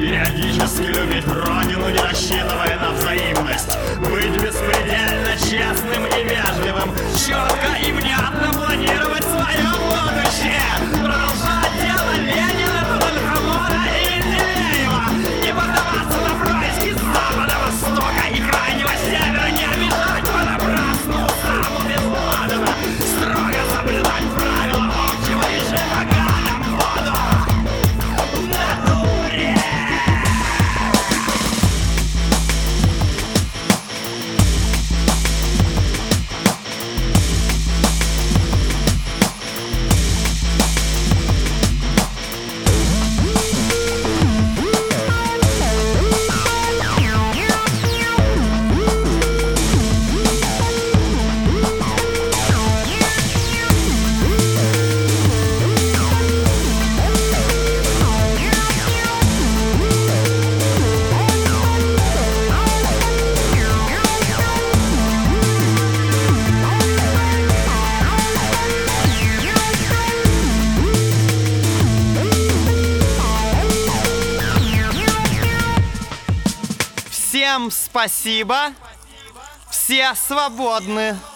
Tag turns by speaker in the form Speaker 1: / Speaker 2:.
Speaker 1: Периодически любить родину, не рассчитывая на взаимность. Быть беспредельно честным и вежливым, четко и внятно планировать свое будущее. Продолжать дело Ленина, Тутанхамона и Менделеева. Не поддаваться на происки с запада, востока и крайнего севера. Не обижать понапрасну саму Бен Ладена. Строго соблюдать правила общего режима гадом воду.
Speaker 2: Всем спасибо. Все свободны.